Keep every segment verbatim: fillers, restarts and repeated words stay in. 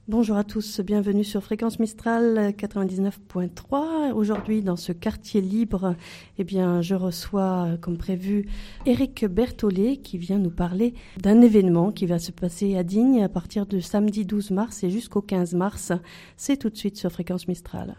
Bonjour à tous, bienvenue sur Fréquence Mistral quatre-vingt-dix-neuf point trois. Aujourd'hui, dans ce quartier libre, eh bien, je reçois, comme prévu, Éric Berthollet qui vient nous parler d'un événement qui va se passer à Digne à partir du samedi douze mars et jusqu'au quinze mars. C'est tout de suite sur Fréquence Mistral.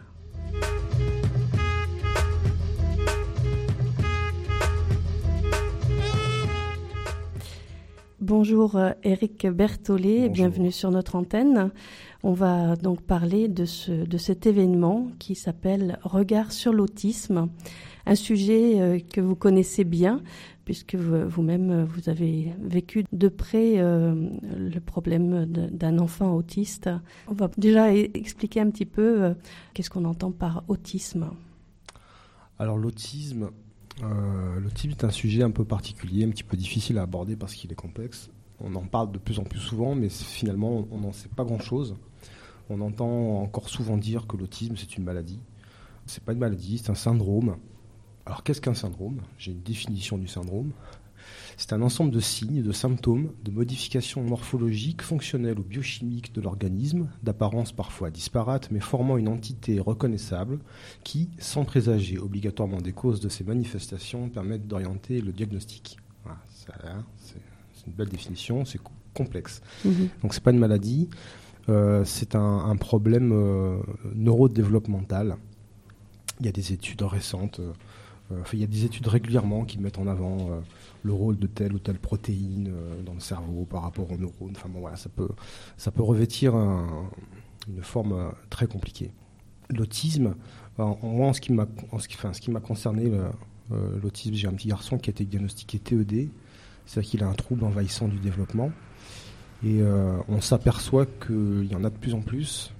Bonjour Éric Berthollet, Bonjour. Bienvenue sur notre antenne. On va donc parler de, ce, de cet événement qui s'appelle « Regard sur l'autisme », un sujet euh, que vous connaissez bien puisque vous, vous-même vous avez vécu de près euh, le problème de, d'un enfant autiste. On va déjà expliquer un petit peu euh, qu'est-ce qu'on entend par autisme. Alors l'autisme... Euh, l'autisme est un sujet un peu particulier, un petit peu difficile à aborder parce qu'il est complexe. On en parle de plus en plus souvent, mais finalement, on n'en sait pas grand-chose. On entend encore souvent dire que l'autisme, c'est une maladie. C'est pas une maladie, c'est un syndrome. Alors, qu'est-ce qu'un syndrome ? J'ai une définition du syndrome. C'est un ensemble de signes, de symptômes, de modifications morphologiques, fonctionnelles ou biochimiques de l'organisme, d'apparence parfois disparate, mais formant une entité reconnaissable qui, sans présager obligatoirement des causes de ces manifestations, permettent d'orienter le diagnostic. Voilà, ça, c'est, c'est une belle définition, c'est complexe. Mmh. Donc c'est pas une maladie, euh, c'est un, un problème euh, neurodéveloppemental. Il y a des études récentes, euh, enfin, il y a des études régulièrement qui mettent en avant euh, le rôle de telle ou telle protéine euh, dans le cerveau par rapport aux neurones. Enfin bon, voilà, ça peut, ça peut revêtir un, une forme euh, très compliquée. L'autisme, en, moi, en ce qui m'a, en ce qui, enfin, ce qui m'a concerné, le, euh, l'autisme, j'ai un petit garçon qui a été diagnostiqué T E D, c'est-à-dire qu'il a un trouble envahissant du développement. Et euh, on s'aperçoit qu'il y en a de plus en plus.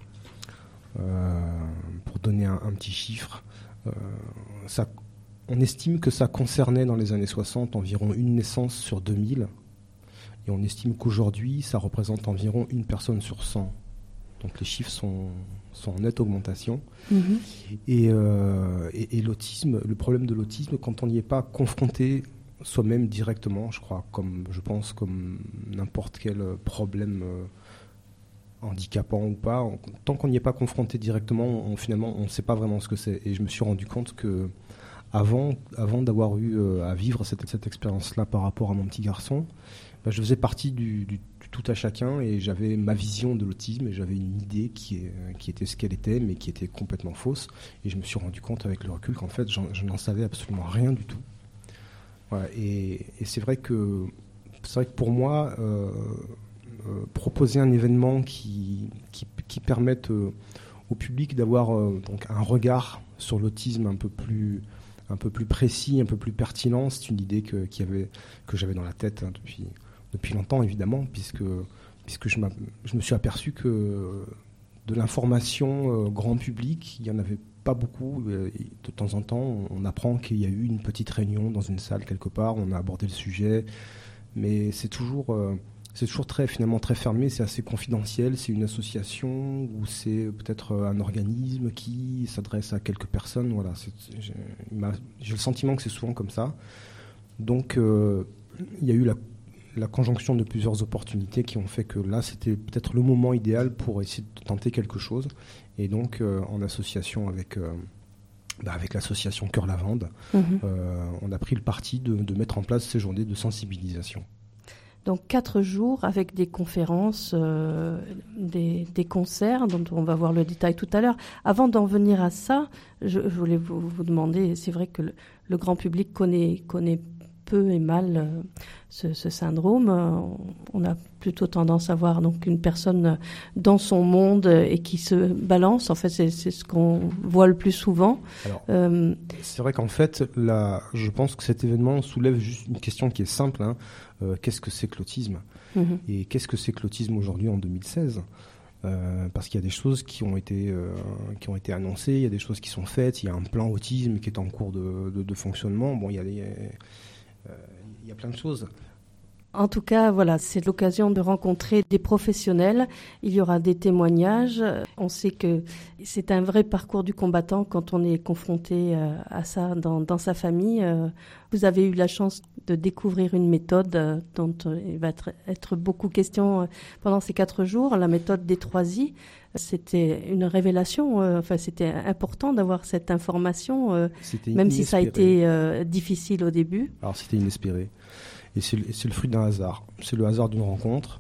Euh, pour donner un, un petit chiffre, euh, ça on estime que ça concernait dans les années soixante environ une naissance sur deux mille, et on estime qu'aujourd'hui ça représente environ une personne sur cent. Donc les chiffres sont, sont en nette augmentation. Mmh. Et, euh, et, et l'autisme, le problème de l'autisme, quand on n'y est pas confronté soi-même directement, je crois, comme je pense comme n'importe quel problème euh, handicapant ou pas, on, tant qu'on n'y est pas confronté directement, on, finalement on ne sait pas vraiment ce que c'est. Et je me suis rendu compte que Avant, avant d'avoir eu euh, à vivre cette, cette expérience-là par rapport à mon petit garçon, bah, je faisais partie du, du, du tout à chacun et j'avais ma vision de l'autisme et j'avais une idée qui, est, qui était ce qu'elle était, mais qui était complètement fausse. Et je me suis rendu compte avec le recul qu'en fait, je n'en savais absolument rien du tout. Voilà, et, et c'est vrai que, c'est vrai que pour moi, euh, euh, proposer un événement qui, qui, qui permette euh, au public d'avoir euh, donc un regard sur l'autisme un peu plus... un peu plus précis, un peu plus pertinent. C'est une idée que, qu'il y avait, que j'avais dans la tête hein, depuis, depuis longtemps, évidemment, puisque, puisque je, je me suis aperçu que de l'information euh, grand public, il n'y en avait pas beaucoup. De temps en temps, on apprend qu'il y a eu une petite réunion dans une salle quelque part, on a abordé le sujet, mais c'est toujours... Euh, C'est toujours très, finalement très fermé, c'est assez confidentiel, c'est une association ou c'est peut-être un organisme qui s'adresse à quelques personnes. Voilà, c'est, j'ai, j'ai le sentiment que c'est souvent comme ça. Donc euh, il y a eu la, la conjonction de plusieurs opportunités qui ont fait que là c'était peut-être le moment idéal pour essayer de tenter quelque chose. Et donc euh, en association avec... Euh, Bah avec l'association Cœur Lavande, mmh. euh, on a pris le parti de, de mettre en place ces journées de sensibilisation. Donc quatre jours avec des conférences, euh, des, des concerts dont on va voir le détail tout à l'heure. Avant d'en venir à ça, je, je voulais vous, vous demander, c'est vrai que le, le grand public connaît, connaît peu et mal euh, ce, ce syndrome. Euh, on a plutôt tendance à voir donc une personne dans son monde et qui se balance. En fait, c'est, c'est ce qu'on voit le plus souvent. Alors, euh, c'est vrai qu'en fait, là, je pense que cet événement soulève juste une question qui est simple. Hein. Euh, qu'est-ce que c'est que l'autisme ? Mm-hmm. Et qu'est-ce que c'est que l'autisme aujourd'hui en deux mille seize ? Euh, parce qu'il y a des choses qui ont été euh, qui ont été annoncées, il y a des choses qui sont faites, il y a un plan autisme qui est en cours de, de, de fonctionnement. Bon, il y a des, euh, il y a plein de choses. En tout cas, voilà, c'est l'occasion de rencontrer des professionnels. Il y aura des témoignages. On sait que c'est un vrai parcours du combattant quand on est confronté à ça dans, dans sa famille. Vous avez eu la chance de découvrir une méthode euh, dont euh, il va être, être beaucoup question euh, pendant ces quatre jours, la méthode des trois I. C'était une révélation, euh, enfin c'était important d'avoir cette information, euh, même inespéré. Si ça a été euh, difficile au début. Alors c'était inespéré, et c'est, c'est le fruit d'un hasard, c'est le hasard d'une rencontre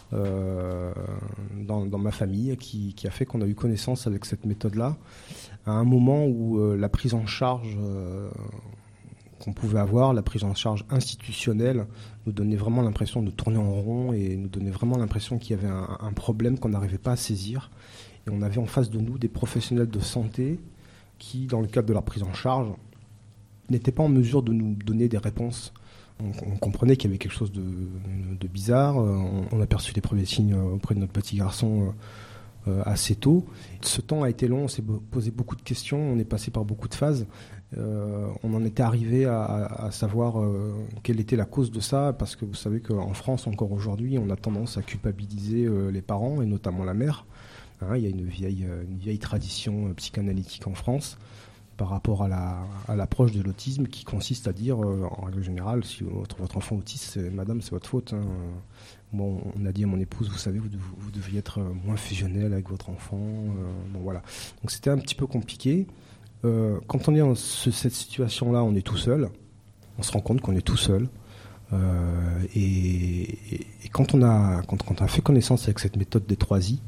euh, dans, dans ma famille qui, qui a fait qu'on a eu connaissance avec cette méthode-là, à un moment où euh, la prise en charge euh, qu'on pouvait avoir, la prise en charge institutionnelle, nous donnait vraiment l'impression de tourner en rond et nous donnait vraiment l'impression qu'il y avait un, un problème qu'on n'arrivait pas à saisir. Et on avait en face de nous des professionnels de santé qui, dans le cadre de leur prise en charge, n'étaient pas en mesure de nous donner des réponses. On, on comprenait qu'il y avait quelque chose de, de bizarre. On, on a perçu les premiers signes auprès de notre petit garçon euh, assez tôt. Ce temps a été long, on s'est posé beaucoup de questions, on est passé par beaucoup de phases. Euh, on en était arrivé à, à, à savoir euh, quelle était la cause de ça, parce que vous savez qu'en France, encore aujourd'hui, on a tendance à culpabiliser euh, les parents, et notamment la mère. Hein, il y a une vieille, une vieille tradition euh, psychanalytique en France par rapport à, la, à l'approche de l'autisme qui consiste à dire, euh, en règle générale, si votre, votre enfant autiste, c'est, madame, c'est votre faute. Hein. Moi, on a dit à mon épouse, vous savez, vous, vous, vous deviez être moins fusionnel avec votre enfant. Euh, bon, voilà. Donc c'était un petit peu compliqué. Euh, quand on est dans ce, cette situation-là, on est tout seul. On se rend compte qu'on est tout seul. Euh, et, et, et quand, on a, quand, quand on a fait connaissance avec cette méthode des trois I,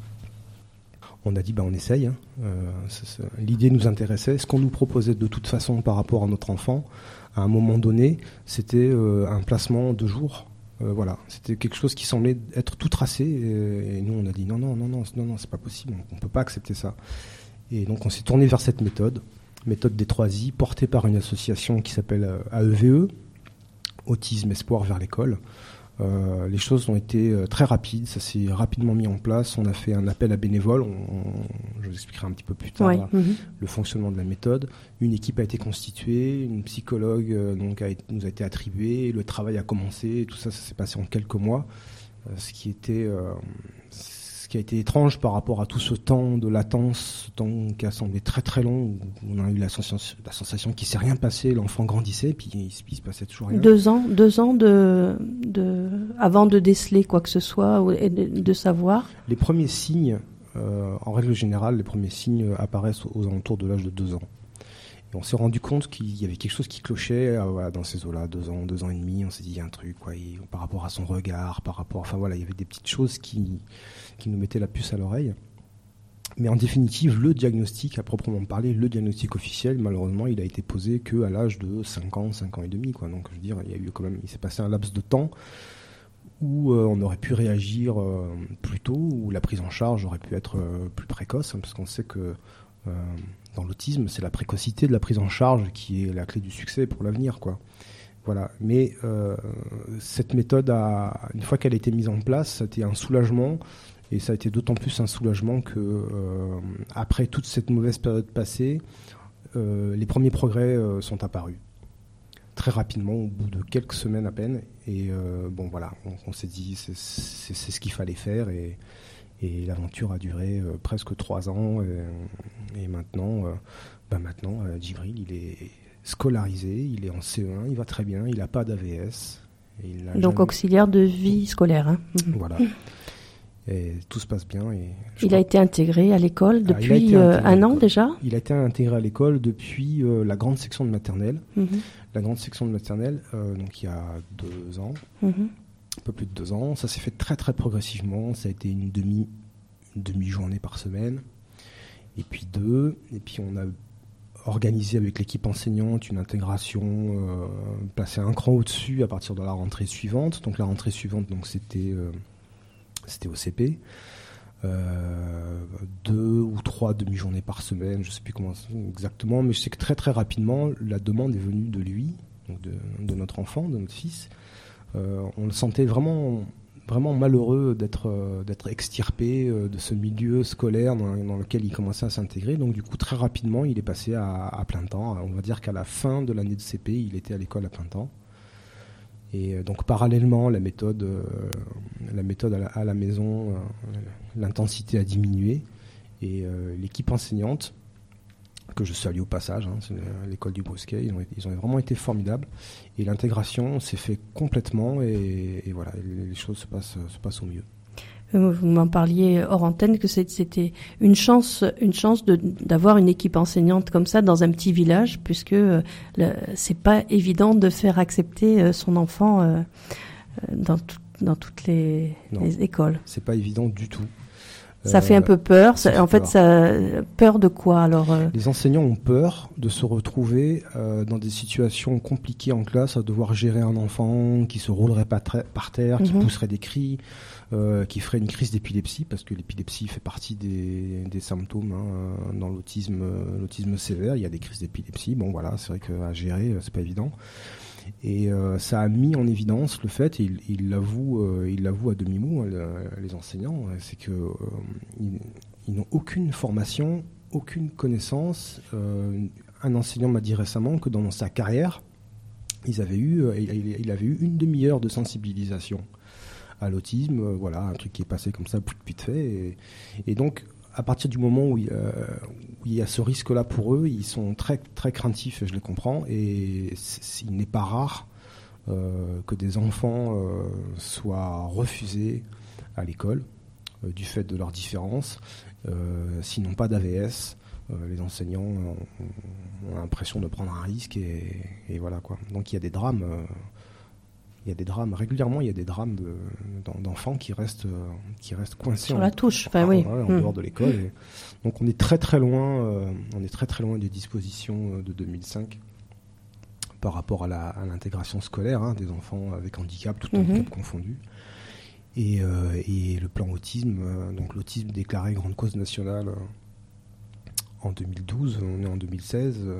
on a dit bah, on essaye. Hein. Euh, c'est, c'est, l'idée nous intéressait. Ce qu'on nous proposait de toute façon par rapport à notre enfant, à un moment donné, c'était euh, un placement de jour. Euh, voilà, c'était quelque chose qui semblait être tout tracé. Et, et nous, on a dit non, non, non, non, non, non, c'est pas possible. On ne peut pas accepter ça. Et donc, on s'est tourné vers cette méthode. Méthode des trois I, portée par une association qui s'appelle A E V E, Autisme Espoir vers l'école. Euh, les choses ont été euh, très rapides, ça s'est rapidement mis en place. On a fait un appel à bénévoles, on, on, je vous expliquerai un petit peu plus tard ouais. là, mm-hmm. le fonctionnement de la méthode. Une équipe a été constituée, une psychologue euh, donc a été, nous a été attribuée, le travail a commencé, tout ça, ça s'est passé en quelques mois, euh, ce qui était... Euh, qui a été étrange par rapport à tout ce temps de latence, ce temps qui a semblé très très long, où on a eu la sensation, la sensation qu'il ne s'est rien passé, l'enfant grandissait, puis il, il se passait toujours rien. Deux ans, deux ans de, de, avant de déceler quoi que ce soit et de, de savoir. Les premiers signes, euh, en règle générale, les premiers signes apparaissent aux, aux alentours de l'âge de deux ans. Et on s'est rendu compte qu'il y avait quelque chose qui clochait euh, voilà, dans ces eaux-là, deux ans, deux ans et demi. On s'est dit il y a un truc, quoi, et, par rapport à son regard, par rapport, enfin voilà, il y avait des petites choses qui qui nous mettaient la puce à l'oreille. Mais en définitive, le diagnostic, à proprement parler, le diagnostic officiel, malheureusement, il a été posé qu'à l'âge de cinq ans, cinq ans et demi, quoi. Donc je veux dire, il y a eu quand même, il s'est passé un laps de temps où euh, on aurait pu réagir euh, plus tôt, où la prise en charge aurait pu être euh, plus précoce, hein, parce qu'on sait que euh, dans l'autisme, c'est la précocité de la prise en charge qui est la clé du succès pour l'avenir, quoi. Voilà. Mais euh, cette méthode, a, une fois qu'elle a été mise en place, ça a été un soulagement, et ça a été d'autant plus un soulagement que euh, après toute cette mauvaise période passée, euh, les premiers progrès euh, sont apparus très rapidement, au bout de quelques semaines à peine. Et euh, bon, voilà, on, on s'est dit c'est, c'est, c'est ce qu'il fallait faire, et, et l'aventure a duré euh, presque trois ans. Et, et maintenant, euh, bah maintenant, euh, Djibril, il est scolarisé, il est en C E un, il va très bien, il n'a pas d'A V S. Il Donc jamais... auxiliaire de vie scolaire. Hein. Voilà. Et tout se passe bien. Et il crois... a été intégré à l'école depuis ah, intégré euh, un an déjà. Il a été intégré à l'école depuis euh, la grande section de maternelle. Mm-hmm. La grande section de maternelle, euh, donc il y a deux ans, mm-hmm. un peu plus de deux ans. Ça s'est fait très très progressivement. Ça a été une demi, une demi-journée par semaine. Et puis deux. Et puis on a organisé avec l'équipe enseignante une intégration euh, placée un cran au-dessus à partir de la rentrée suivante. Donc la rentrée suivante, donc c'était... Euh, C'était au C P, euh, deux ou trois demi-journées par semaine, je ne sais plus comment exactement, mais je sais que très très rapidement, la demande est venue de lui, donc de, de notre enfant, de notre fils. Euh, on le sentait vraiment, vraiment malheureux d'être, euh, d'être extirpé euh, de ce milieu scolaire dans, dans lequel il commençait à s'intégrer. Donc du coup, très rapidement, il est passé à, à plein temps. On va dire qu'à la fin de l'année de C P, il était à l'école à plein temps. Et donc parallèlement, la méthode, euh, la méthode à la, à la maison, euh, l'intensité a diminué, et euh, l'équipe enseignante que je salue au passage, hein, c'est l'école du Brusquet, ils ont, ils ont vraiment été formidables. Et l'intégration s'est fait complètement et, et voilà, les choses se passent, se passent au mieux. Vous m'en parliez hors antenne que c'était une chance, une chance de, d'avoir une équipe enseignante comme ça dans un petit village, puisque euh, le, c'est pas évident de faire accepter euh, son enfant euh, dans, tout, dans toutes les, les écoles. C'est pas évident du tout. Ça euh, fait un peu peur. Ça, en fait, ça peur de quoi alors euh... Les enseignants ont peur de se retrouver euh, dans des situations compliquées en classe, à devoir gérer un enfant qui se roulerait par, par terre, qui mm-hmm. pousserait des cris. Euh, qui ferait une crise d'épilepsie, parce que l'épilepsie fait partie des, des symptômes hein, dans l'autisme, euh, l'autisme sévère. Il y a des crises d'épilepsie. Bon, voilà, c'est vrai qu'à gérer, c'est pas évident. Et euh, ça a mis en évidence le fait, et il, il l'avoue, euh, il l'avoue à demi-mot, hein, le, les enseignants, c'est que euh, ils, ils n'ont aucune formation, aucune connaissance. Euh, un enseignant m'a dit récemment que dans sa carrière, ils avaient eu, il, il avait eu une demi-heure de sensibilisation à l'autisme, euh, voilà, un truc qui est passé comme ça, vite fait. Et, et donc, à partir du moment où il, euh, où il y a ce risque-là pour eux, ils sont très, très craintifs, je les comprends. Et c'est, il n'est pas rare euh, que des enfants euh, soient refusés à l'école euh, du fait de leurs différences, euh, s'ils n'ont pas d'A V S. Euh, les enseignants ont, ont l'impression de prendre un risque et, et voilà quoi. Donc il y a des drames. Euh, Il y a des drames, régulièrement, il y a des drames de, d'enfants qui restent, qui restent coincés sur en, la touche, enfin, en, oui. en, en mmh. dehors de l'école. Et donc on est très très loin, euh, on est très très loin des dispositions de deux mille cinq par rapport à, la, à l'intégration scolaire hein, des enfants avec handicap, tout handicap mmh. confondu. Et, euh, et le plan autisme, euh, donc l'autisme déclaré grande cause nationale euh, en deux mille douze, on est en deux mille seize. Euh,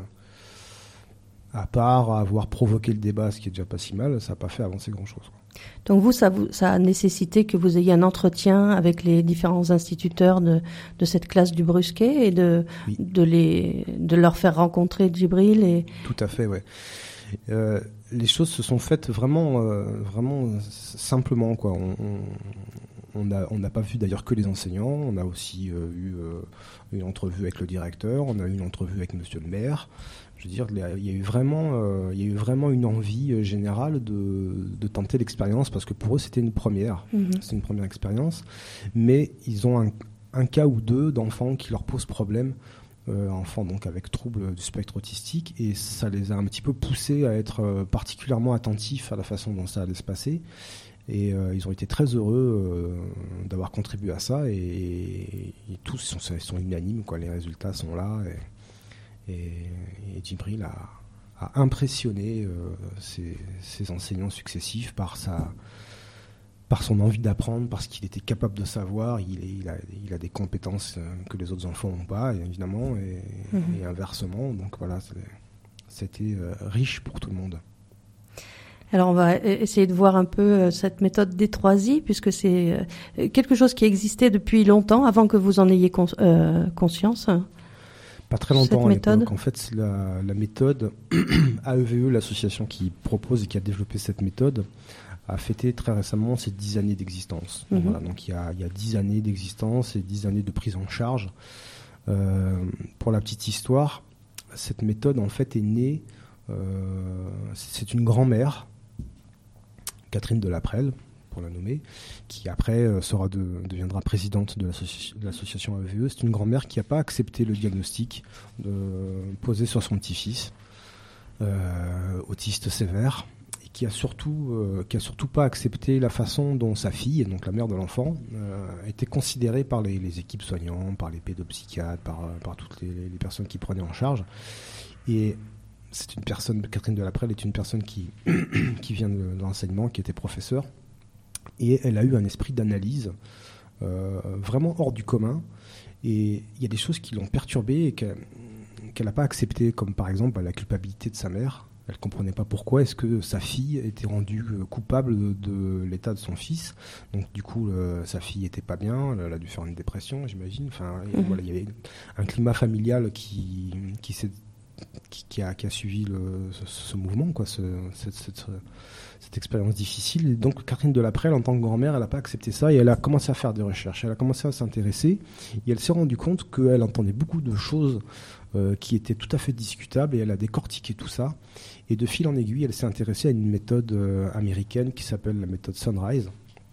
À part avoir provoqué le débat, ce qui est déjà pas si mal, ça n'a pas fait avancer grand-chose. Donc vous, ça, vous, ça a nécessité que vous ayez un entretien avec les différents instituteurs de, de cette classe du Brusquet et de, oui. de, les, de leur faire rencontrer Djibril et... Tout à fait, ouais. Euh, les choses se sont faites vraiment, euh, vraiment simplement, quoi. On, on, on a, on n'a pas vu d'ailleurs que les enseignants, on a aussi euh, eu euh, une entrevue avec le directeur, on a eu une entrevue avec monsieur le maire. Je veux dire, il y a eu vraiment, euh, il y a eu vraiment une envie générale de, de tenter l'expérience parce que pour eux c'était une première, mmh. c'est une première expérience. Mais ils ont un, un cas ou deux d'enfants qui leur posent problème, euh, enfants donc avec troubles du spectre autistique, et ça les a un petit peu poussés à être particulièrement attentifs à la façon dont ça allait se passer. Et euh, ils ont été très heureux euh, d'avoir contribué à ça, et, et, et tous sont, sont unanimes, quoi. Les résultats sont là. Et, Et, et Djibril a, a impressionné euh, ses, ses enseignants successifs par, sa, par son envie d'apprendre, parce qu'il était capable de savoir. Il, est, il, a, il a des compétences que les autres enfants n'ont pas, évidemment, et, mmh. et inversement. Donc voilà, c'était euh, riche pour tout le monde. Alors on va essayer de voir un peu cette méthode D trois I, puisque c'est quelque chose qui existait depuis longtemps, avant que vous en ayez cons- euh, conscience. Pas très longtemps à l'époque. En fait, la, la méthode A E V E, l'association qui propose et qui a développé cette méthode, a fêté très récemment ses dix années d'existence. Mmh. Donc, voilà, donc il y a, il y a dix années d'existence et dix années de prise en charge. Euh, pour la petite histoire, cette méthode en fait est née. Euh, c'est une grand-mère, Catherine Delaprelle, pour la nommer, qui après euh, sera de, deviendra présidente de, l'associ- de l'association A E V E. C'est une grand-mère qui n'a pas accepté le diagnostic de, posé sur son petit-fils, euh, autiste sévère, et qui a surtout, euh, qui a surtout pas accepté la façon dont sa fille, donc la mère de l'enfant, euh, était considérée par les, les équipes soignantes, par les pédopsychiatres, par, par toutes les, les personnes qui prenaient en charge. Et c'est une personne, Catherine Delaprelle est une personne qui, qui vient de, de l'enseignement, qui était professeure. Et elle a eu un esprit d'analyse euh, vraiment hors du commun. Et il y a des choses qui l'ont perturbée et qu'elle qu'elle n'a pas acceptées, comme par exemple la culpabilité de sa mère. Elle ne comprenait pas pourquoi est-ce que sa fille était rendue coupable de, de l'état de son fils. Donc du coup, euh, sa fille n'était pas bien, elle a dû faire une dépression, j'imagine. Enfin, mmh. voilà, il y avait un climat familial qui, qui s'est qui, qui, a, qui a suivi le, ce, ce mouvement, quoi, ce, cette, cette, cette expérience difficile. Et donc Catherine Delaprelle, en tant que grand-mère, elle n'a pas accepté ça et elle a commencé à faire des recherches. Elle a commencé à s'intéresser et elle s'est rendue compte qu'elle entendait beaucoup de choses euh, qui étaient tout à fait discutables et elle a décortiqué tout ça. Et de fil en aiguille, elle s'est intéressée à une méthode euh, américaine qui s'appelle la méthode Sunrise,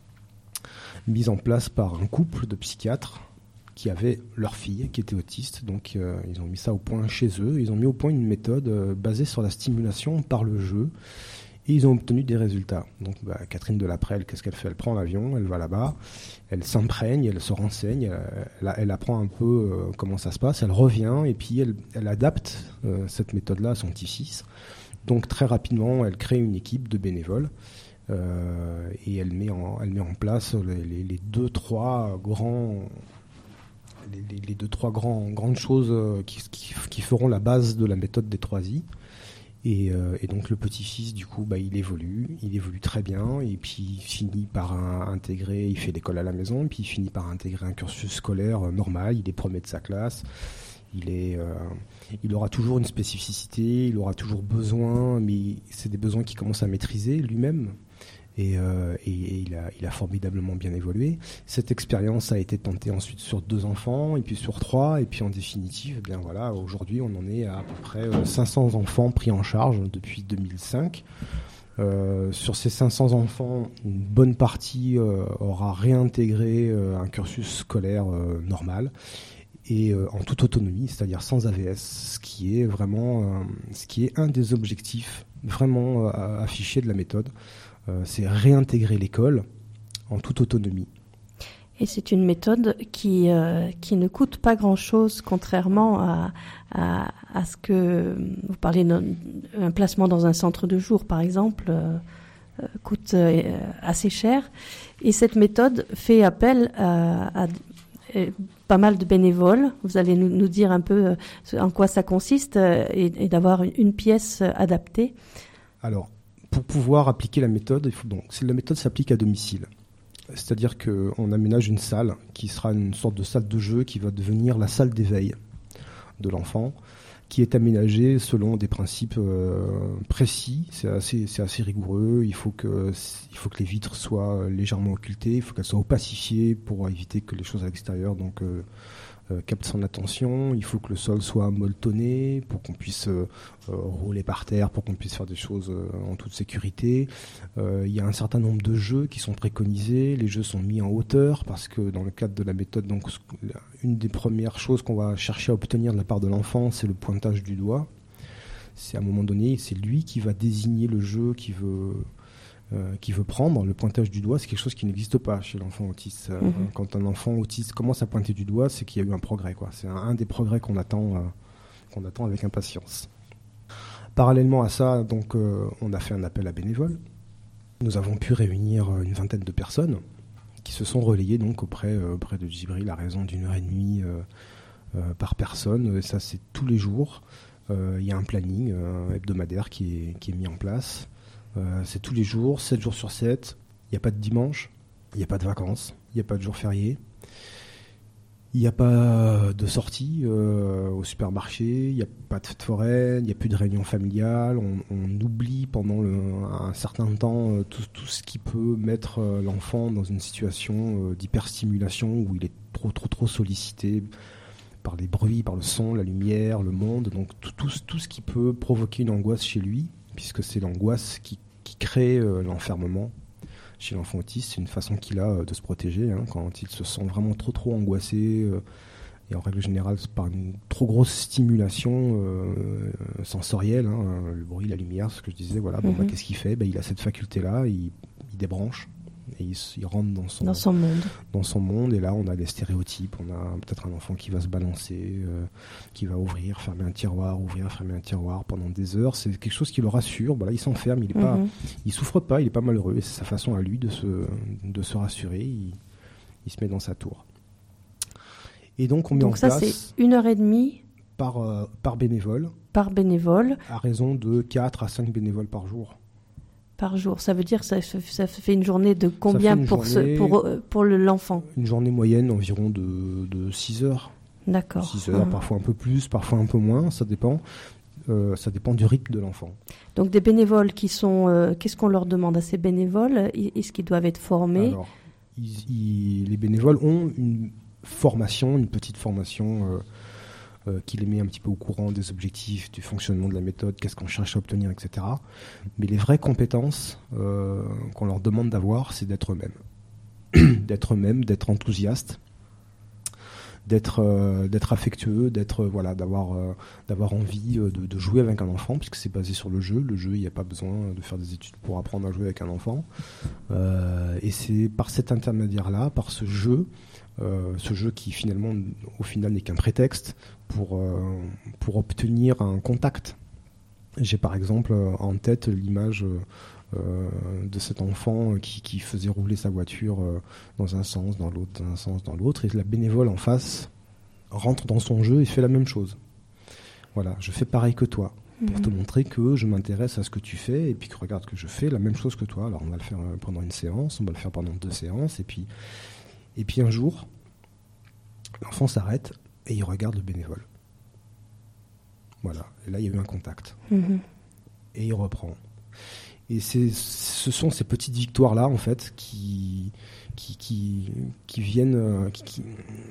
mise en place par un couple de psychiatres qui avaient leur fille qui était autiste. Donc euh, ils ont mis ça au point chez eux. Ils ont mis au point une méthode euh, basée sur la stimulation par le jeu. Et ils ont obtenu des résultats. Donc bah, Catherine Delaprelle, qu'est-ce qu'elle fait? Elle prend l'avion, elle va là-bas, elle s'imprègne, elle se renseigne, elle, elle, elle apprend un peu euh, comment ça se passe, elle revient et puis elle, elle adapte euh, cette méthode-là à son petit-fils. Donc très rapidement, elle crée une équipe de bénévoles euh, et elle met en, elle met en place les, les, les deux, trois grands... Les, les, les deux, trois grands, grandes choses qui, qui, qui feront la base de la méthode des trois I. Et, euh, et donc le petit-fils, du coup, bah, il évolue, il évolue très bien, et puis il finit par un, intégrer, il fait l'école à la maison, et puis il finit par intégrer un cursus scolaire euh, normal, il est premier de sa classe, il, est, euh, il aura toujours une spécificité, il aura toujours besoin, mais c'est des besoins qu'il commence à maîtriser lui-même. Et, euh, et, et il, a, il a formidablement bien évolué. Cette expérience a été tentée ensuite sur deux enfants, et puis sur trois, et puis en définitive, eh bien voilà, aujourd'hui on en est à à peu près cinq cents enfants pris en charge depuis deux mille cinq. Euh, sur ces cinq cents enfants, une bonne partie euh, aura réintégré euh, un cursus scolaire euh, normal et euh, en toute autonomie, c'est-à-dire sans A V S, ce qui est vraiment, euh, ce qui est un des objectifs vraiment euh, affichés de la méthode. Euh, c'est réintégrer l'école en toute autonomie. Et c'est une méthode qui, euh, qui ne coûte pas grand-chose, contrairement à, à, à ce que vous parlez d'un placement dans un centre de jour, par exemple, euh, euh, coûte euh, assez cher. Et cette méthode fait appel à, à, à pas mal de bénévoles. Vous allez nous, nous dire un peu en quoi ça consiste euh, et, et d'avoir une, une pièce adaptée. Alors, pour pouvoir appliquer la méthode, il faut donc, la méthode s'applique à domicile. C'est-à-dire qu'on aménage une salle qui sera une sorte de salle de jeu qui va devenir la salle d'éveil de l'enfant, qui est aménagée selon des principes euh, précis. C'est assez, c'est assez rigoureux. Il faut que, il faut que les vitres soient légèrement occultées, il faut qu'elles soient opacifiées pour éviter que les choses à l'extérieur donc euh, euh, captent son attention. Il faut que le sol soit molletonné pour qu'on puisse euh, euh, rouler par terre, pour qu'on puisse faire des choses euh, en toute sécurité. Euh, il y a un certain nombre de jeux qui sont préconisés. Les jeux sont mis en hauteur parce que dans le cadre de la méthode, donc une des premières choses qu'on va chercher à obtenir de la part de l'enfant, c'est le pointage du doigt. C'est à un moment donné, c'est lui qui va désigner le jeu qu'il veut, euh, qu'il veut prendre. Le pointage du doigt, c'est quelque chose qui n'existe pas chez l'enfant autiste. Euh, mmh. Quand un enfant autiste commence à pointer du doigt, c'est qu'il y a eu un progrès, quoi. C'est un, un des progrès qu'on attend, euh, qu'on attend avec impatience. Parallèlement à ça, donc, euh, on a fait un appel à bénévoles. Nous avons pu réunir une vingtaine de personnes qui se sont relayées donc auprès, euh, auprès de Djibril à raison d'une heure et demie euh, euh, par personne. Et ça, c'est tous les jours. Il euh, y a un planning euh, hebdomadaire qui est, qui est mis en place. Euh, c'est tous les jours, sept jours sur sept. Il n'y a pas de dimanche, il n'y a pas de vacances, il n'y a pas de jours fériés. Il n'y a pas de sortie euh, au supermarché, il n'y a pas de fête foraine, il n'y a plus de réunion familiale. On, on oublie pendant le, un certain temps euh, tout, tout ce qui peut mettre euh, l'enfant dans une situation euh, d'hyperstimulation où il est trop, trop, trop sollicité par les bruits, par le son, la lumière, le monde. Donc tout, tout, tout ce qui peut provoquer une angoisse chez lui, puisque c'est l'angoisse qui, qui crée euh, l'enfermement. Chez l'enfant autiste, c'est une façon qu'il a euh, de se protéger hein, quand il se sent vraiment trop trop angoissé euh, et en règle générale par une trop grosse stimulation euh, sensorielle, hein, le bruit, la lumière, ce que je disais, voilà. Bon, mm-hmm. bah, qu'est-ce qu'il fait bah, il a cette faculté-là, il, il débranche et il, il rentre dans son, dans son monde. Dans son monde et là on a des stéréotypes, on a peut-être un enfant qui va se balancer, euh, qui va ouvrir, fermer un tiroir, ouvrir, fermer un tiroir pendant des heures. C'est quelque chose qui le rassure. Bah là, il s'enferme, il est mm-hmm. pas, il souffre pas, il est pas malheureux. Et c'est sa façon à lui de se, de se rassurer. Il, il se met dans sa tour. Et donc on met donc en ça, place. Donc ça c'est une heure et demie par euh, par bénévole. Par bénévole. À raison de quatre à cinq bénévoles par jour. Par jour, ça veut dire ça, ça fait une journée de combien pour, journée, ce, pour, pour le, l'enfant? Une journée moyenne environ de, de six heures. D'accord. six heures, mmh. Parfois un peu plus, parfois un peu moins, ça dépend. euh, ça dépend du rythme de l'enfant. Donc des bénévoles qui sont... Euh, qu'est-ce qu'on leur demande à ces bénévoles ? Est-ce qu'ils doivent être formés ? Alors, ils, ils, les bénévoles ont une formation, une petite formation euh, euh, qui les met un petit peu au courant des objectifs, du fonctionnement de la méthode, qu'est-ce qu'on cherche à obtenir, et cetera. Mais les vraies compétences euh, qu'on leur demande d'avoir, c'est d'être eux-mêmes. d'être eux-mêmes, d'être enthousiastes, d'être euh, d'être affectueux, d'être euh, voilà, d'avoir euh, d'avoir envie euh, de, de jouer avec un enfant, puisque c'est basé sur le jeu. Le jeu, il n'y a pas besoin de faire des études pour apprendre à jouer avec un enfant. Euh, et c'est par cet intermédiaire-là, par ce jeu, euh, ce jeu qui finalement, au final, n'est qu'un prétexte pour euh, pour obtenir un contact. J'ai par exemple en tête l'image euh, de cet enfant qui, qui faisait rouler sa voiture euh, dans un sens, dans l'autre, dans un sens, dans l'autre, et la bénévole en face rentre dans son jeu et fait la même chose. Voilà, je fais pareil que toi, mmh. pour te montrer que je m'intéresse à ce que tu fais, et puis que regarde que je fais la même chose que toi. Alors on va le faire pendant une séance, on va le faire pendant deux séances, et puis, et puis un jour, l'enfant s'arrête et il regarde le bénévole. Voilà, et là il y a eu un contact. Mmh. Et il reprend. Et c'est, ce sont ces petites victoires-là, en fait, qui, qui, qui, qui viennent, qui, qui,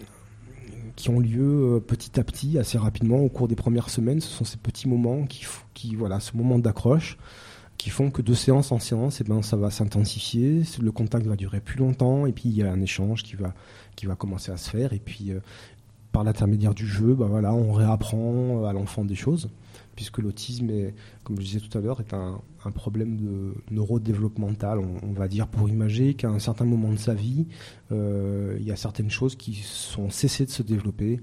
qui ont lieu petit à petit, assez rapidement, au cours des premières semaines. Ce sont ces petits moments, qui, qui voilà, ce moment d'accroche, qui font que de séance en séance, eh ben, ça va s'intensifier, le contact va durer plus longtemps, et puis il y a un échange qui va, qui va commencer à se faire, et puis euh, par l'intermédiaire du jeu, bah, voilà, on réapprend à l'enfant des choses, puisque l'autisme, est, comme je disais tout à l'heure, est un, un problème de neurodéveloppemental, on, on va dire, pour imager qu'à un certain moment de sa vie, euh, il y a certaines choses qui sont cessées de se développer,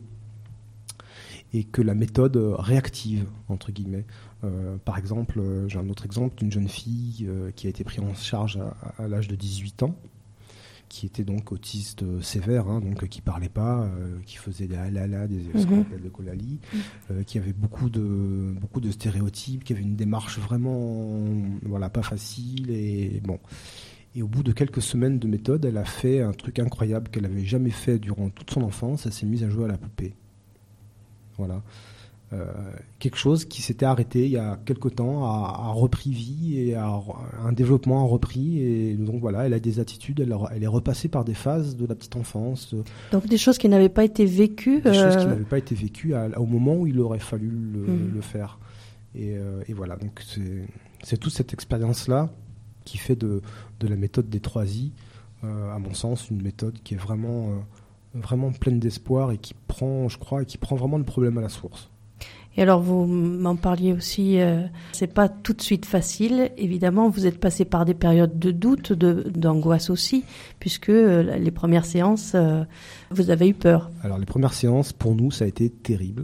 et que la méthode réactive, entre guillemets. Euh, par exemple, euh, j'ai un autre exemple d'une jeune fille euh, qui a été prise en charge à, à l'âge de dix-huit ans, qui était donc autiste euh, sévère, hein, donc euh, qui parlait pas, euh, qui faisait des halala, des mm-hmm. ce qu'on appelle des colalis, euh, qui avait beaucoup de beaucoup de stéréotypes, qui avait une démarche vraiment, voilà, pas facile, et bon. Et au bout de quelques semaines de méthode, elle a fait un truc incroyable qu'elle n'avait jamais fait durant toute son enfance. Elle s'est mise à jouer à la poupée. Voilà. Euh, quelque chose qui s'était arrêté il y a quelque temps a, a repris vie, et a, un développement a repris, et donc voilà, elle a des attitudes, elle, elle est repassée par des phases de la petite enfance. Donc des choses qui n'avaient pas été vécues. Des euh... choses qui n'avaient pas été vécues à, au moment où il aurait fallu le, mmh. le faire. Et, euh, et voilà, donc c'est, c'est toute cette expérience-là qui fait de, de la méthode des trois I, euh, à mon sens, une méthode qui est vraiment, euh, vraiment pleine d'espoir, et qui prend, je crois, et qui prend vraiment le problème à la source. Et alors, vous m'en parliez aussi, euh, c'est pas tout de suite facile. Évidemment, vous êtes passé par des périodes de doute, de, d'angoisse aussi, puisque euh, les premières séances, euh, vous avez eu peur. Alors, les premières séances, pour nous, ça a été terrible.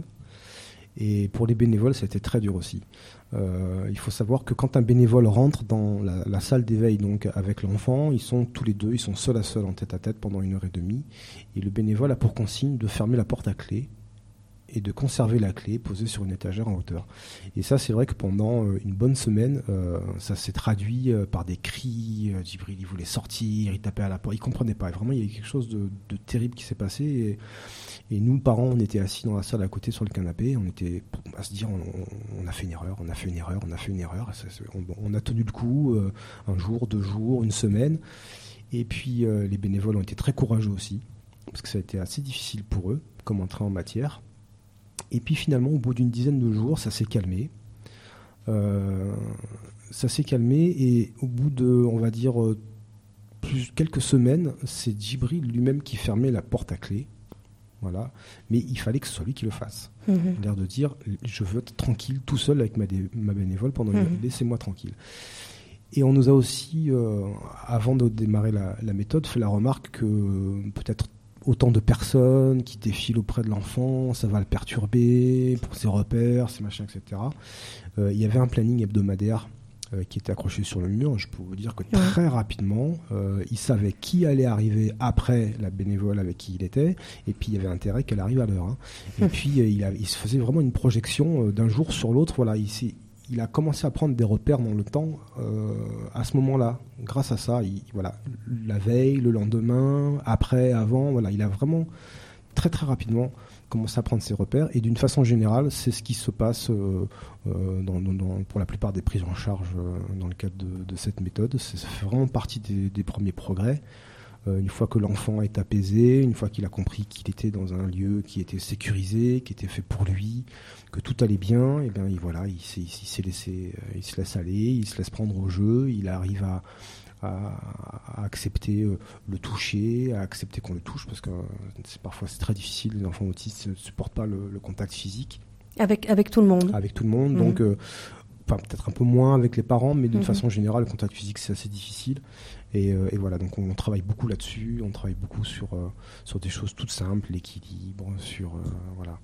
Et pour les bénévoles, ça a été très dur aussi. Euh, il faut savoir que quand un bénévole rentre dans la, la salle d'éveil, donc avec l'enfant, ils sont tous les deux, ils sont seul à seul, en tête à tête, pendant une heure et demie. Et le bénévole a pour consigne de fermer la porte à clé, et de conserver la clé posée sur une étagère en hauteur. Et ça, c'est vrai que pendant une bonne semaine, euh, ça s'est traduit euh, par des cris. Euh, Djibril, il voulait sortir, il tapait à la porte, il comprenait pas. Et vraiment, il y avait quelque chose de, de terrible qui s'est passé. Et, et nous, parents, on était assis dans la salle à côté sur le canapé, on était à se dire, on, on a fait une erreur, on a fait une erreur, on a fait une erreur. Ça, on, on a tenu le coup, euh, un jour, deux jours, une semaine. Et puis, euh, les bénévoles ont été très courageux aussi, parce que ça a été assez difficile pour eux, comme entrer en matière. Et puis finalement, au bout d'une dizaine de jours, ça s'est calmé. Euh, ça s'est calmé, et au bout de, on va dire, plus, quelques semaines, c'est Djibril lui-même qui fermait la porte à clé. Voilà. Mais il fallait que ce soit lui qui le fasse. Mmh. L'air de dire, je veux être tranquille, tout seul avec ma, dé, ma bénévole pendant mmh. une heure, laissez-moi tranquille. Et on nous a aussi, euh, avant de démarrer la, la méthode, fait la remarque que peut-être autant de personnes qui défilent auprès de l'enfant, ça va le perturber pour ses repères, ses machins, et cetera. Euh, il y avait un planning hebdomadaire euh, qui était accroché sur le mur. Je peux vous dire que très rapidement, euh, il savait qui allait arriver après la bénévole avec qui il était, et puis il y avait intérêt qu'elle arrive à l'heure. Hein. Et puis euh, il, a, il se faisait vraiment une projection euh, d'un jour sur l'autre. Voilà, il s'est Il a commencé à prendre des repères dans le temps euh, à ce moment-là. Grâce à ça, il, voilà, la veille, le lendemain, après, avant, voilà, il a vraiment très très rapidement commencer à prendre ses repères. Et d'une façon générale, c'est ce qui se passe euh, euh, dans, dans, pour la plupart des prises en charge euh, dans le cadre de, de cette méthode. C'est, ça fait vraiment partie des, des premiers progrès. Euh, une fois que l'enfant est apaisé, une fois qu'il a compris qu'il était dans un lieu qui était sécurisé, qui était fait pour lui, que tout allait bien, et bien voilà, il, s'est, il, s'est laissé, il se laisse aller, il se laisse prendre au jeu, il arrive à, à, à accepter le toucher, à accepter qu'on le touche, parce que c'est, parfois c'est très difficile, les enfants autistes ne supportent pas le, le contact physique. Avec, avec tout le monde. Avec tout le monde, mmh. donc euh, enfin, peut-être un peu moins avec les parents, mais d'une mmh. façon générale, le contact physique c'est assez difficile. Et, euh, et voilà, donc on, on travaille beaucoup là-dessus, on travaille beaucoup sur, euh, sur des choses toutes simples, l'équilibre, sur euh, voilà.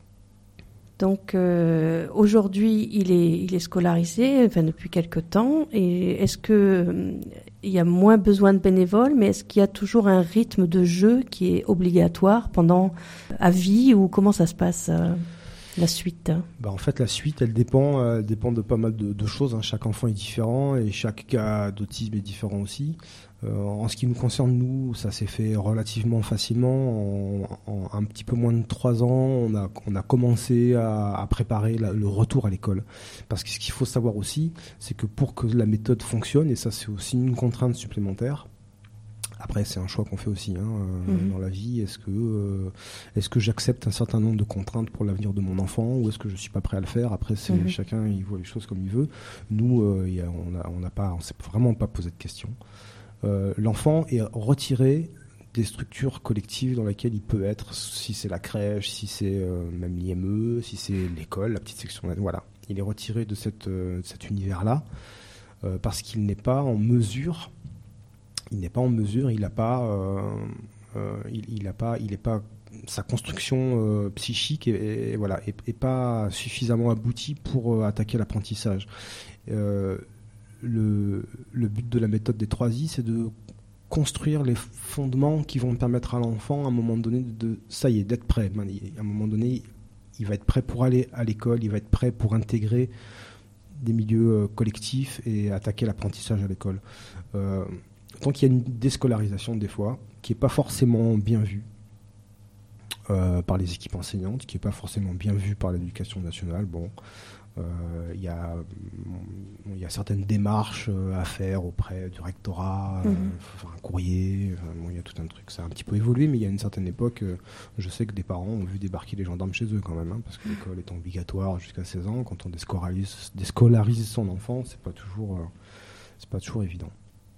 Donc euh, aujourd'hui, il est, il est scolarisé, enfin depuis quelque temps. Et est-ce que euh, il y a moins besoin de bénévoles, mais est-ce qu'il y a toujours un rythme de jeu qui est obligatoire pendant à vie, ou comment ça se passe euh, la suite? Bah en fait, la suite, elle dépend, euh, dépend de pas mal de, de choses. Hein. Chaque enfant est différent et chaque cas d'autisme est différent aussi. Euh, en ce qui nous concerne, nous, ça s'est fait relativement facilement. En, en un petit peu moins de trois ans, on a, on a commencé à, à préparer la, le retour à l'école. Parce que ce qu'il faut savoir aussi, c'est que pour que la méthode fonctionne, et ça c'est aussi une contrainte supplémentaire, après c'est un choix qu'on fait aussi hein, euh, mmh. dans la vie, est-ce que, euh, est-ce que j'accepte un certain nombre de contraintes pour l'avenir de mon enfant, ou est-ce que je ne suis pas prêt à le faire? Après, c'est, mmh. chacun il voit les choses comme il veut. Nous, euh, y a, on n'a on a pas, on s'est vraiment pas posé de questions. Euh, l'enfant est retiré des structures collectives dans lesquelles il peut être, si c'est la crèche, si c'est euh, même l'I M E, si c'est l'école, la petite section, voilà. Il est retiré de, cette, euh, de cet univers-là euh, parce qu'il n'est pas en mesure, il n'est pas en mesure, il n'a pas, euh, euh, il, il a pas, il est pas, sa construction euh, psychique est, est, voilà, est, est pas suffisamment aboutie pour euh, attaquer l'apprentissage. Euh, Le, le but de la méthode des trois I, c'est de construire les fondements qui vont permettre à l'enfant, à un moment donné, de, ça y est, d'être prêt. À un moment donné, il va être prêt pour aller à l'école, il va être prêt pour intégrer des milieux collectifs et attaquer l'apprentissage à l'école. Euh, donc il y a une déscolarisation des fois, qui n'est pas forcément bien vue euh, par les équipes enseignantes, qui n'est pas forcément bien vue par l'éducation nationale. Bon... Il euh, y, bon, y a certaines démarches euh, à faire auprès du rectorat, il mmh. euh, faut faire un courrier, il bon, y a tout un truc. Ça a un petit peu évolué, mais il y a une certaine époque, euh, je sais que des parents ont vu débarquer les gendarmes chez eux quand même, hein, parce que l'école est obligatoire jusqu'à seize ans. Quand on déscolarise, déscolarise son enfant, c'est pas toujours, euh, c'est pas toujours évident.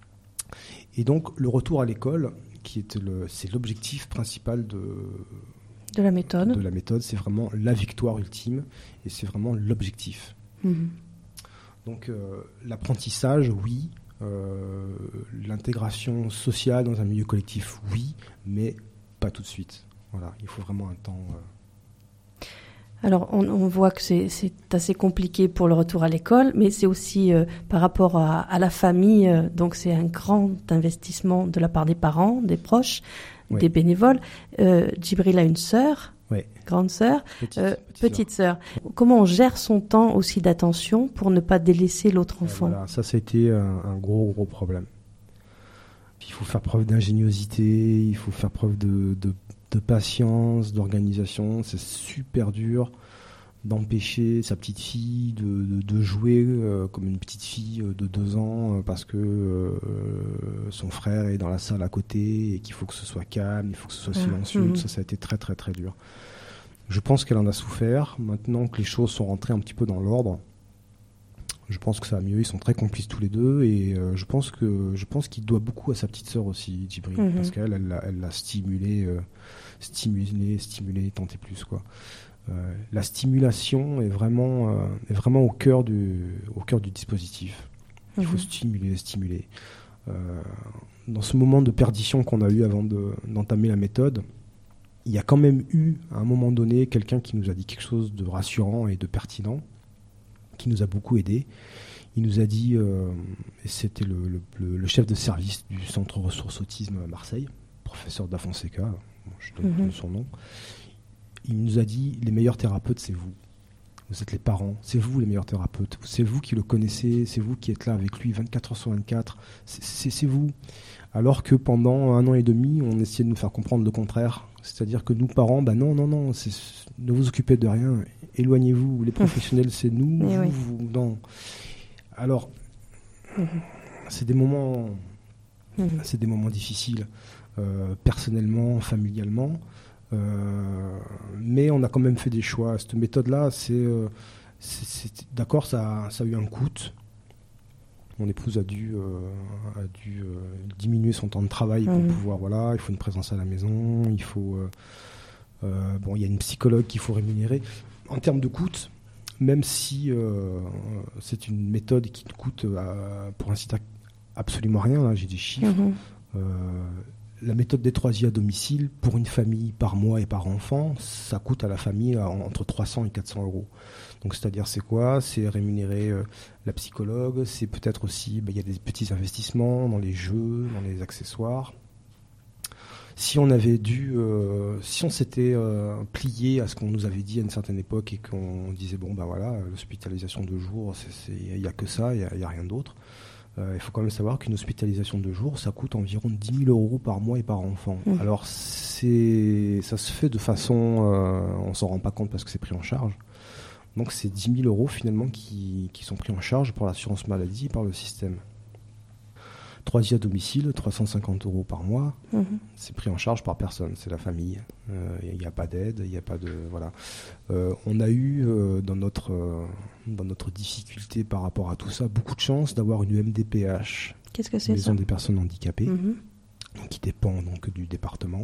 Et donc le retour à l'école, qui était le, c'est l'objectif principal de... De la méthode. De la méthode, c'est vraiment la victoire ultime et c'est vraiment l'objectif. Mmh. Donc euh, l'apprentissage, oui. Euh, l'intégration sociale dans un milieu collectif, oui, mais pas tout de suite. Voilà, il faut vraiment un temps. Euh... Alors on, on voit que c'est, c'est assez compliqué pour le retour à l'école, mais c'est aussi euh, par rapport à, à la famille. Euh, donc c'est un grand investissement de la part des parents, des proches. Oui. Des bénévoles. Euh, Djibril a une sœur, oui. grande sœur, petite, euh, petite sœur. sœur. Comment on gère son temps aussi d'attention pour ne pas délaisser l'autre enfant? Voilà, ça, ça a été un, un gros, gros problème. Il faut faire preuve d'ingéniosité, il faut faire preuve de, de, de patience, d'organisation. C'est super dur d'empêcher sa petite fille de, de, de jouer euh, comme une petite fille de deux ans euh, parce que euh, son frère est dans la salle à côté et qu'il faut que ce soit calme, il faut que ce soit silencieux. Mmh. Ça, ça a été très très très dur. Je pense qu'elle en a souffert. Maintenant que les choses sont rentrées un petit peu dans l'ordre, je pense que ça va mieux. Ils sont très complices tous les deux et euh, je pense que je pense qu'il doit beaucoup à sa petite sœur aussi, Djibril, mmh. parce qu'elle elle, elle, elle l'a stimulé, euh, stimulé, stimulé, tant et plus quoi. Euh, la stimulation est vraiment, euh, est vraiment au cœur du, au cœur du dispositif. Il mmh. faut stimuler, stimuler. Euh, dans ce moment de perdition qu'on a eu avant de, d'entamer la méthode, il y a quand même eu, à un moment donné, quelqu'un qui nous a dit quelque chose de rassurant et de pertinent, qui nous a beaucoup aidé. Il nous a dit, euh, et c'était le, le, le chef de service du Centre Ressources Autisme à Marseille, professeur Da Fonseca, bon, je donne mmh. son nom. Il nous a dit, les meilleurs thérapeutes, c'est vous. Vous êtes les parents, c'est vous les meilleurs thérapeutes. C'est vous qui le connaissez, c'est vous qui êtes là avec lui vingt-quatre heures sur vingt-quatre. C'est, c'est, c'est vous. Alors que pendant un an et demi, on essayait de nous faire comprendre le contraire, C'est-à-dire que nous, parents, bah non, non, non, c'est, ne vous occupez de rien, éloignez-vous, les professionnels, c'est nous, vous, oui. vous, non. Alors, mmh. c'est des moments, mmh. c'est des moments difficiles, euh, personnellement, familialement, euh, mais on a quand même fait des choix. Cette méthode-là, c'est, euh, c'est, c'est d'accord, ça, ça a eu un coût. Mon épouse a dû, euh, a dû euh, diminuer son temps de travail pour mmh. pouvoir, voilà, il faut une présence à la maison, il faut, euh, euh, bon, il y a une psychologue qu'il faut rémunérer. En termes de coûts, même si euh, c'est une méthode qui te coûte, euh, pour ainsi dire, absolument rien, là, j'ai des chiffres, mmh. euh, la méthode des trois I à domicile, pour une famille par mois et par enfant, ça coûte à la famille entre trois cents et quatre cents euros. Donc, c'est-à-dire, c'est quoi ? C'est rémunérer euh, la psychologue, c'est peut-être aussi, il bah, y a des petits investissements dans les jeux, dans les accessoires. Si on avait dû, euh, si on s'était euh, plié à ce qu'on nous avait dit à une certaine époque et qu'on disait, bon, ben voilà, l'hospitalisation de jour, il n'y a que ça, il n'y a, a rien d'autre. Euh, il faut quand même savoir qu'une hospitalisation de jour, ça coûte environ dix mille euros par mois et par enfant. Mmh. Alors, c'est, ça se fait de façon, euh, on ne s'en rend pas compte parce que c'est pris en charge. Donc c'est dix mille euros finalement qui, qui sont pris en charge par l'assurance maladie et par le système. trois I à domicile, trois cent cinquante euros par mois, mmh. c'est pris en charge par personne, c'est la famille. Il euh, n'y a pas d'aide, il n'y a pas de... Voilà. Euh, on a eu euh, dans, notre, euh, dans notre difficulté par rapport à tout ça, beaucoup de chance d'avoir une M D P H. Qu'est-ce que c'est Maison ça ? des personnes handicapées, mmh. qui dépend donc du département.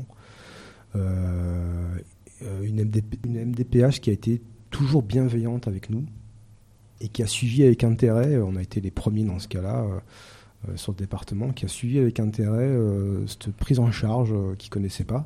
Euh, une, M D P, une M D P H qui a été toujours bienveillante avec nous et qui a suivi avec intérêt, on a été les premiers dans ce cas-là euh, euh, sur le département, qui a suivi avec intérêt euh, cette prise en charge euh, qu'ils ne connaissaient pas.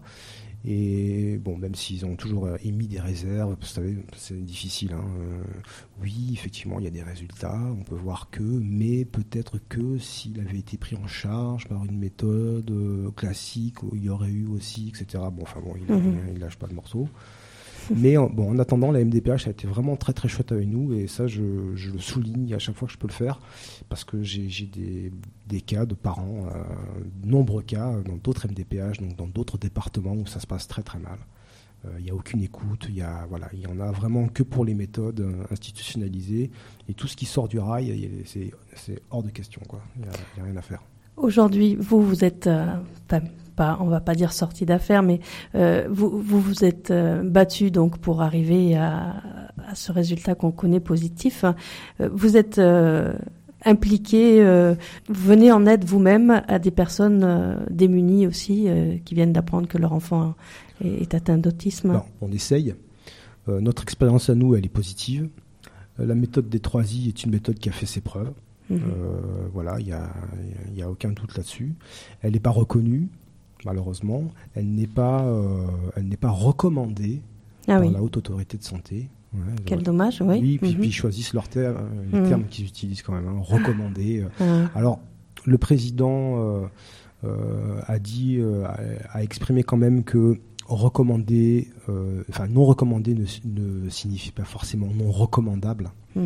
Et bon, même s'ils ont toujours euh, émis des réserves, vous savez, c'est difficile. Hein, euh, oui, effectivement, il y a des résultats, on peut voir que, mais peut-être que s'il avait été pris en charge par une méthode euh, classique, où il y aurait eu aussi, et cetera. Bon, enfin bon, il ne mmh. lâche pas le morceau. Mais en, bon, en attendant, la M D P H a été vraiment très très chouette avec nous et ça je, je le souligne à chaque fois que je peux le faire parce que j'ai, j'ai des, des cas de parents, euh, nombreux cas dans d'autres M D P H, donc dans d'autres départements où ça se passe très très mal. Il n'y a aucune écoute, il y a, voilà, il y en a vraiment que pour les méthodes euh, institutionnalisées et tout ce qui sort du rail, y a, c'est, c'est hors de question, quoi. Il n'y a, y a rien à faire. Aujourd'hui, vous, vous êtes, euh, pas, pas, on va pas dire sorti d'affaires, mais euh, vous, vous vous êtes euh, battu donc pour arriver à, à ce résultat qu'on connaît positif. Euh, vous êtes euh, impliqué, euh, vous venez en aide vous-même à des personnes euh, démunies aussi, euh, qui viennent d'apprendre que leur enfant est, est atteint d'autisme. Non, on essaye. Euh, notre expérience à nous, elle est positive. Euh, la méthode des trois I est une méthode qui a fait ses preuves. Mmh. Euh, voilà, il n'y a, y a aucun doute là-dessus. Elle n'est pas reconnue, malheureusement. Elle n'est pas, euh, elle n'est pas recommandée ah par oui. la Haute Autorité de Santé. Ouais, Quel ouais. dommage, oui. Oui, puis, mmh. puis ils choisissent leurs ter- les mmh. termes qu'ils utilisent quand même. Hein, recommandé. Euh. Mmh. Alors, le président euh, euh, a dit, euh, a, a exprimé quand même que recommandé, euh, enfin non recommandé ne, ne signifie pas forcément non recommandable. Mmh.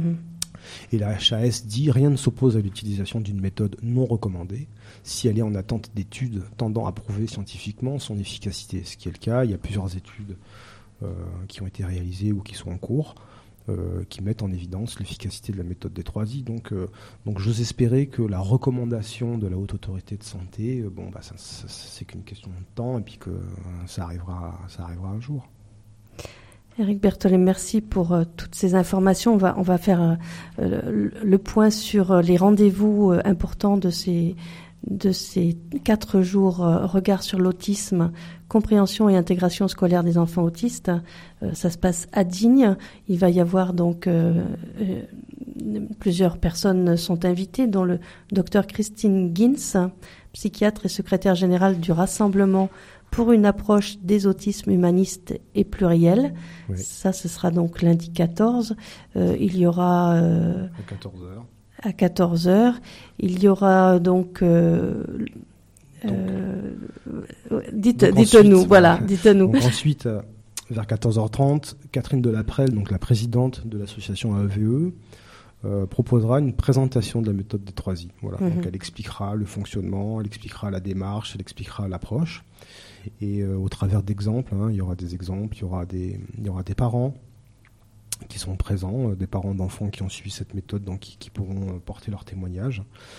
Et la H A S dit rien ne s'oppose à l'utilisation d'une méthode non recommandée si elle est en attente d'études tendant à prouver scientifiquement son efficacité. Ce qui est le cas, il y a plusieurs études euh, qui ont été réalisées ou qui sont en cours euh, qui mettent en évidence l'efficacité de la méthode des trois I. Donc, euh, donc j'ose espérer que la recommandation de la Haute Autorité de Santé, euh, bon, bah, ça, ça, c'est qu'une question de temps et puis que euh, ça arrivera, ça arrivera un jour. Éric Berthollet, merci pour euh, toutes ces informations. On va, on va faire euh, le, le point sur euh, les rendez-vous euh, importants de ces, de ces quatre jours. Euh, regard sur l'autisme, compréhension et intégration scolaire des enfants autistes. Euh, ça se passe à Digne. Il va y avoir donc euh, euh, plusieurs personnes sont invitées, dont le docteur Christine Gins, psychiatre et secrétaire générale du Rassemblement pour une approche des autismes humanistes et pluriels. Oui. Ça, ce sera donc lundi quatorze. Euh, il y aura... Euh, à quatorze heures. À quatorze heures. Il y aura donc... Euh, donc euh, dites, donc dites-nous, ensuite, voilà, dites-nous. Donc ensuite, euh, vers quatorze heures trente, Catherine Delaprelle, donc la présidente de l'association A E V E, euh, proposera une présentation de la méthode des trois I. Voilà. Mmh. Donc elle expliquera le fonctionnement, elle expliquera la démarche, elle expliquera l'approche. Et euh, au travers d'exemples, hein, il y aura des exemples, il y aura des, il y aura des parents qui sont présents, euh, des parents d'enfants qui ont suivi cette méthode, donc qui, qui pourront euh, porter leur témoignage.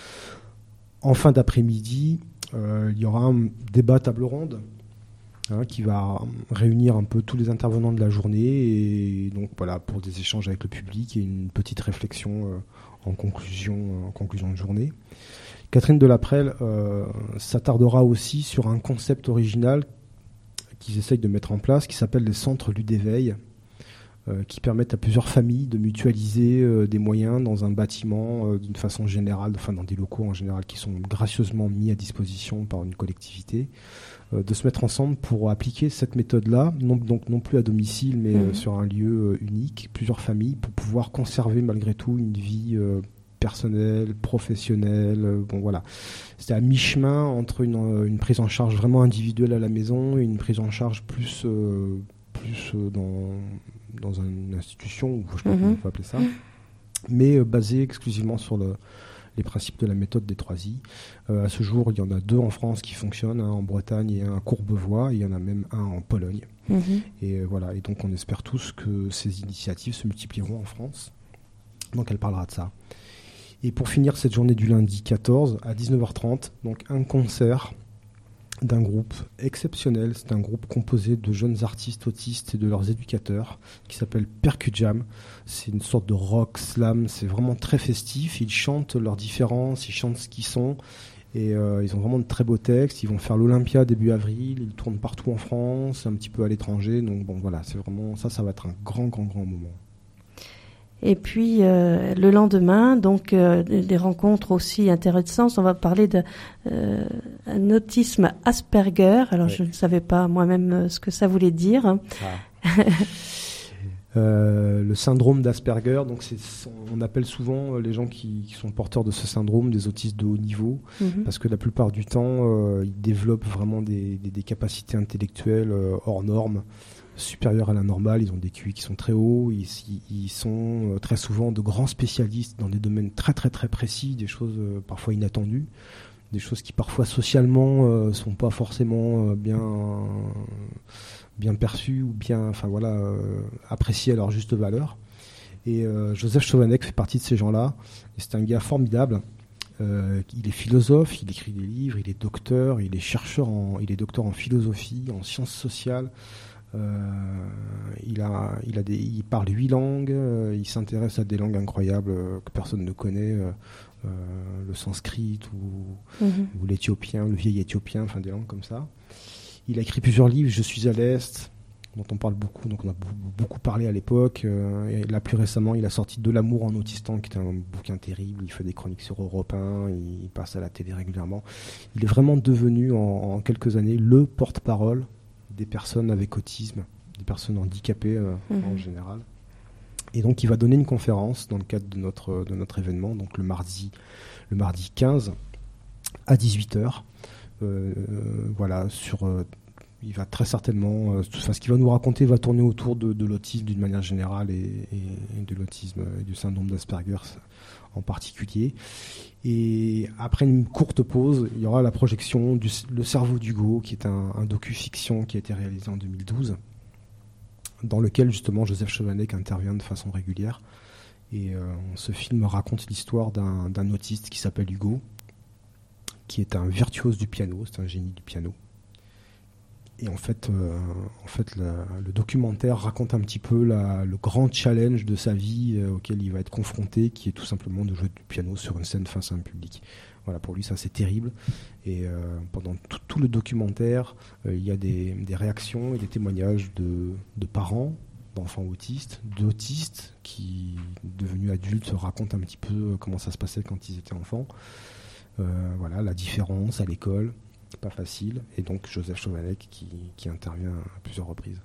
En fin d'après-midi, euh, il y aura un débat table ronde hein, qui va réunir un peu tous les intervenants de la journée et donc voilà pour des échanges avec le public et une petite réflexion euh, en conclusion, en conclusion de journée. Catherine Delaprelle euh, s'attardera aussi sur un concept original qu'ils essayent de mettre en place qui s'appelle les centres Ludéveil, euh, qui permettent à plusieurs familles de mutualiser euh, des moyens dans un bâtiment euh, d'une façon générale, enfin dans des locaux en général qui sont gracieusement mis à disposition par une collectivité, euh, de se mettre ensemble pour appliquer cette méthode-là, non, donc non plus à domicile mais mmh. euh, sur un lieu euh, unique, plusieurs familles, pour pouvoir conserver malgré tout une vie euh, personnel, professionnel, euh, bon voilà. C'était à mi-chemin entre une, euh, une prise en charge vraiment individuelle à la maison et une prise en charge plus, euh, plus euh, dans, dans une institution, ou je sais pas mm-hmm. comment on peut appeler ça, mais euh, basée exclusivement sur le, les principes de la méthode des trois I. Euh, à ce jour, il y en a deux en France qui fonctionnent, un en Bretagne et un à Courbevoie, et il y en a même un en Pologne. Mm-hmm. Et euh, voilà. Et donc on espère tous que ces initiatives se multiplieront en France. Donc elle parlera de ça. Et pour finir cette journée du lundi quatorze à dix-neuf heures trente, donc un concert d'un groupe exceptionnel. C'est un groupe composé de jeunes artistes autistes et de leurs éducateurs qui s'appelle Percujam. C'est une sorte de rock slam, c'est vraiment très festif. Ils chantent leurs différences, ils chantent ce qu'ils sont et euh, ils ont vraiment de très beaux textes. Ils vont faire l'Olympia début avril, ils tournent partout en France, un petit peu à l'étranger. Donc bon voilà, c'est vraiment ça, ça va être un grand grand grand moment. Et puis euh, le lendemain, donc euh, des rencontres aussi intéressantes. On va parler d'un euh, autisme Asperger. Alors oui. Je ne savais pas moi-même ce que ça voulait dire. Ah. euh, le syndrome d'Asperger, donc c'est, on appelle souvent les gens qui, qui sont porteurs de ce syndrome des autistes de haut niveau, mm-hmm. parce que la plupart du temps, euh, ils développent vraiment des, des, des capacités intellectuelles euh, hors normes, supérieurs à la normale. Ils ont des Q I qui sont très hauts, ils, ils sont euh, très souvent de grands spécialistes dans des domaines très très très précis, des choses euh, parfois inattendues, des choses qui parfois socialement euh, sont pas forcément euh, bien euh, bien perçues ou bien enfin voilà euh, appréciées à leur juste valeur. Et euh, Joseph Chovanec fait partie de ces gens-là, et c'est un gars formidable. Euh, il est philosophe, il écrit des livres, il est docteur, il est chercheur en, il est docteur en philosophie, en sciences sociales. Euh, il, a, il, a des, il parle huit langues, euh, il s'intéresse à des langues incroyables euh, que personne ne connaît, euh, euh, le sanskrit ou, mm-hmm. ou l'éthiopien, le vieil éthiopien, enfin des langues comme ça. Il a écrit plusieurs livres, Je suis à l'Est, dont on parle beaucoup, donc on a beaucoup parlé à l'époque. Euh, et là, plus récemment, il a sorti De l'amour en autistan, qui est un bouquin terrible. Il fait des chroniques sur Europe un, il passe à la télé régulièrement. Il est vraiment devenu, en, en quelques années, le porte-parole des personnes avec autisme, des personnes handicapées euh, mmh. en général. Et donc, il va donner une conférence dans le cadre de notre, de notre événement, donc le mardi, le mardi quinze à dix-huit heures. Euh, euh, voilà, sur... Euh, il va très certainement... Euh, tout, enfin, ce qu'il va nous raconter va tourner autour de, de l'autisme d'une manière générale et, et, et de l'autisme et du syndrome d'Asperger en particulier. Et après une courte pause, il y aura la projection du Le cerveau d'Hugo, qui est un, un docu-fiction qui a été réalisé en deux mille douze, dans lequel justement Joseph Chovanec intervient de façon régulière. Et euh, ce film raconte l'histoire d'un, d'un autiste qui s'appelle Hugo, qui est un virtuose du piano, c'est un génie du piano. Et en fait, euh, en fait la, le documentaire raconte un petit peu la, le grand challenge de sa vie euh, auquel il va être confronté, qui est tout simplement de jouer du piano sur une scène face à un public. Voilà, pour lui, ça c'est terrible. Et euh, pendant tout, tout le documentaire, euh, il y a des, des réactions et des témoignages de, de parents d'enfants autistes, d'autistes qui, devenus adultes, racontent un petit peu comment ça se passait quand ils étaient enfants. Euh, voilà, la différence à l'école. Pas facile, et donc Joseph Chovanec qui, qui intervient à plusieurs reprises.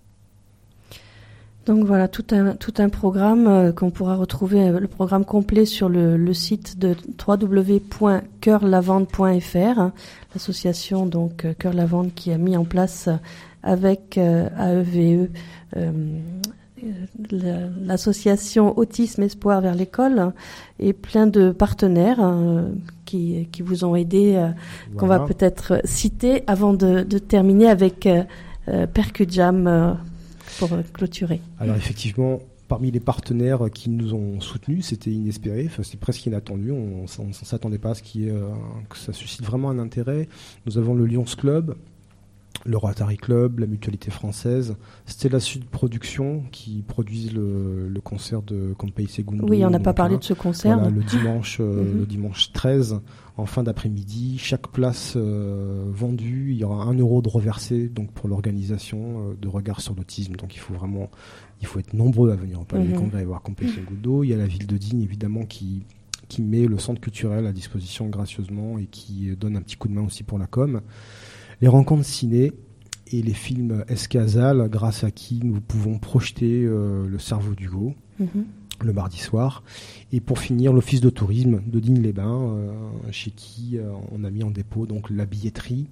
Donc voilà, tout un, tout un programme euh, qu'on pourra retrouver, euh, le programme complet sur le, le site de w w w point cœur lavande point f r, hein, l'association donc Cœur Lavande qui a mis en place euh, avec euh, A E V E euh, l'association Autisme Espoir vers l'école et plein de partenaires hein, qui, qui vous ont aidé, euh, voilà. qu'on va peut-être citer avant de, de terminer avec euh, Percujam euh, pour clôturer. Alors effectivement, parmi les partenaires qui nous ont soutenus, c'était inespéré, enfin, c'était presque inattendu, on ne s'attendait pas à ce qui est, euh, que ça suscite vraiment un intérêt. Nous avons le Lions Club, le Rotary Club, la Mutualité Française, Stella Sud Productions qui produisent le, le concert de Compay Segundo. Oui, on n'a pas parlé de ce concert. Voilà, le dimanche, euh, mm-hmm. le dimanche treize, en fin d'après-midi. Chaque place euh, vendue, il y aura un euro de reversé donc pour l'organisation euh, de Regard sur l'autisme. Donc il faut vraiment, il faut être nombreux à venir au Palais des Congrès et voir Compay Segundo. Il y a la ville de Digne évidemment qui qui met le centre culturel à disposition gracieusement et qui donne un petit coup de main aussi pour la com. Les rencontres ciné et les films Escazal, grâce à qui nous pouvons projeter euh, Le Cerveau d'Hugo mmh. le mardi soir. Et pour finir, l'Office de tourisme de Digne-les-Bains, euh, chez qui euh, on a mis en dépôt donc, la billetterie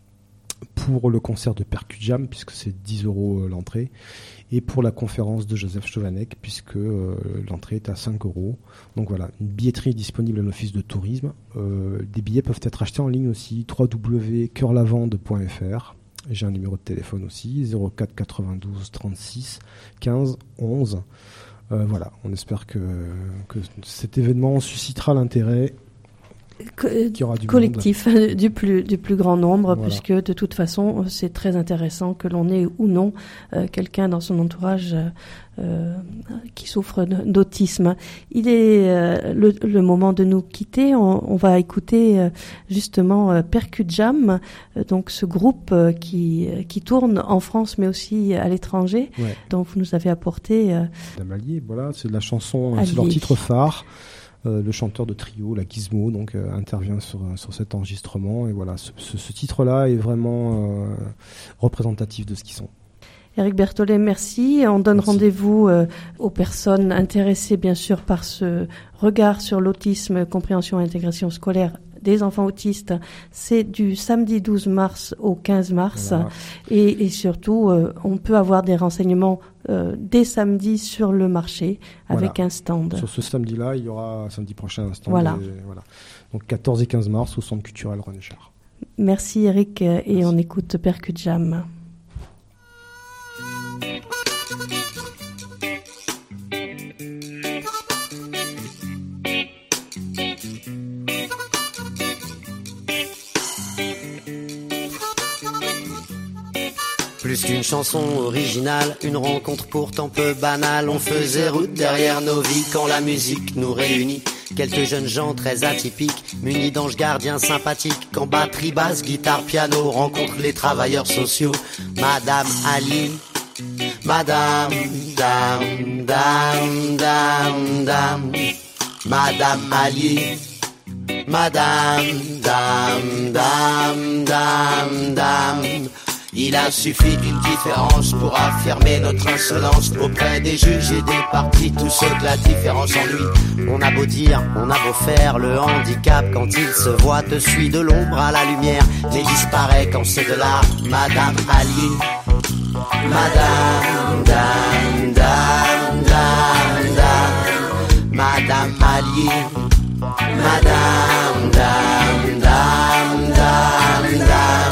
pour le concert de Percujam, puisque c'est dix euros euh, l'entrée, et pour la conférence de Joseph Chovanec, puisque euh, l'entrée est à cinq euros. Donc voilà, une billetterie disponible à l'Office de tourisme. Euh, des billets peuvent être achetés en ligne aussi, w w w point cœur lavande point f r. J'ai un numéro de téléphone aussi, zéro quatre quatre-vingt-douze trente-six quinze onze. Euh, voilà, on espère que, que cet événement suscitera l'intérêt qu'il y aura du collectif du plus, du plus grand nombre, voilà. Puisque de toute façon, c'est très intéressant que l'on ait ou non euh, quelqu'un dans son entourage euh, qui souffre d'autisme. Il est euh, le, le moment de nous quitter. On, on va écouter euh, justement euh, Percujam, euh, donc ce groupe euh, qui, qui tourne en France mais aussi à l'étranger, ouais. dont vous nous avez apporté... Euh, Damalier, voilà, c'est de la chanson, Allier. C'est leur titre phare. Euh, le chanteur de trio, la Gizmo, donc euh, intervient sur, sur cet enregistrement et voilà, ce, ce, ce titre-là est vraiment euh, représentatif de ce qu'ils sont. Éric Berthollet, merci. On donne merci. rendez-vous euh, aux personnes intéressées bien sûr par ce regard sur l'autisme, compréhension et intégration scolaire des enfants autistes. C'est du samedi douze mars au quinze mars voilà. et, et surtout euh, on peut avoir des renseignements euh, dès samedi sur le marché avec voilà. un stand. Sur ce samedi-là, il y aura samedi prochain un stand. Voilà. Et, voilà. Donc quatorze et quinze mars au Centre culturel René Char. Merci Éric et merci. On écoute Percujam. Plus qu'une chanson originale, une rencontre pourtant peu banale. On faisait route derrière nos vies quand la musique nous réunit. Quelques jeunes gens très atypiques, munis d'anges gardiens sympathiques. Quand batterie, basse, guitare, piano rencontrent les travailleurs sociaux. Madame Ali, Madame, dame, dame, dame, dame. Madame Ali, Madame, dame, dame, dame, dame. Il a suffi d'une différence pour affirmer notre insolence auprès des juges et des partis, tous ceux que la différence ennuie. On a beau dire, on a beau faire le handicap, quand il se voit te suit de l'ombre à la lumière, mais disparaît quand c'est de l'art. Madame Ali, Madame, dame, dame, dame, dame. Madame Ali, Madame, dame, dame, dame, dame.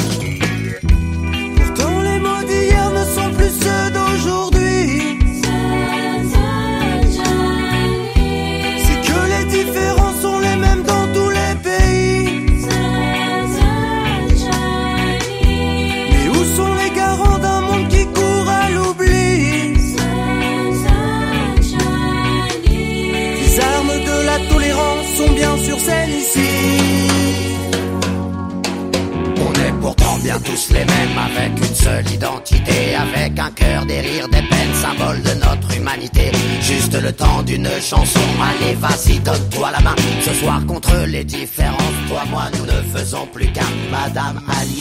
Bien tous les mêmes, avec une seule identité, avec un cœur, des rires, des peines, symbole de notre humanité. Juste le temps d'une chanson, allez vas-y donne-toi la main. Ce soir contre les différences, toi, moi, nous ne faisons plus qu'un. Madame Ali,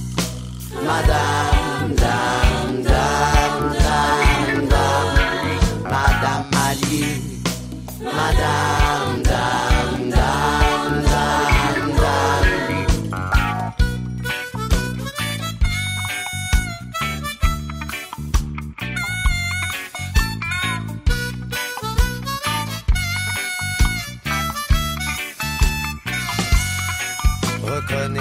Madame, dame, dame, dame, dame. Madame Ali, Madame, dame, dame, dame, dame.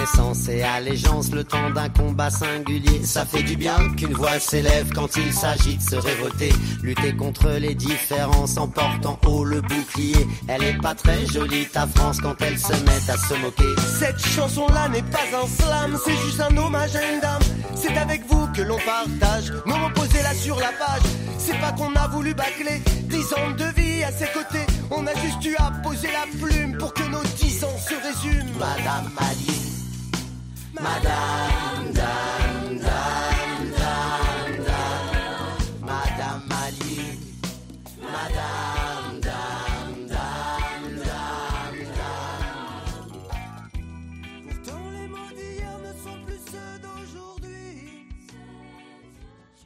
reconnaissance et allégeance, le temps d'un combat singulier. Ça fait du bien qu'une voix s'élève quand il s'agit de se révolter, lutter contre les différences en portant haut le bouclier. Elle est pas très jolie ta France quand elle se met à se moquer. Cette chanson-là n'est pas un slam, c'est juste un hommage à une dame. C'est avec vous que l'on partage nos mots posés là sur la page. C'est pas qu'on a voulu bâcler dix ans de vie à ses côtés, on a juste eu à poser la plume pour que nos dix ans se résument. Madame m'a dit, Madame